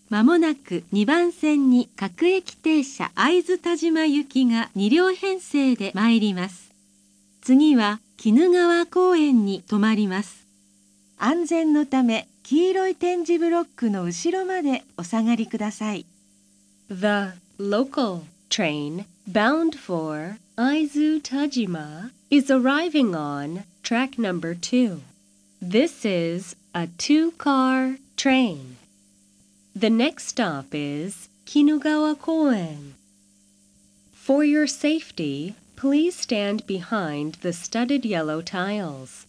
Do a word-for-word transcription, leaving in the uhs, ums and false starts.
まもなくにばん線に各駅停車会津田島行きがに両編成で参ります。次は鬼怒川公園に停まります。安全のため黄色い点字ブロックの後ろまでお下がりください。 The local train bound for Aizu Tajima is arriving on track number two. This is a two-car train. The next stop is Kinugawa Koen. For your safety, please stand behind the studded yellow tiles.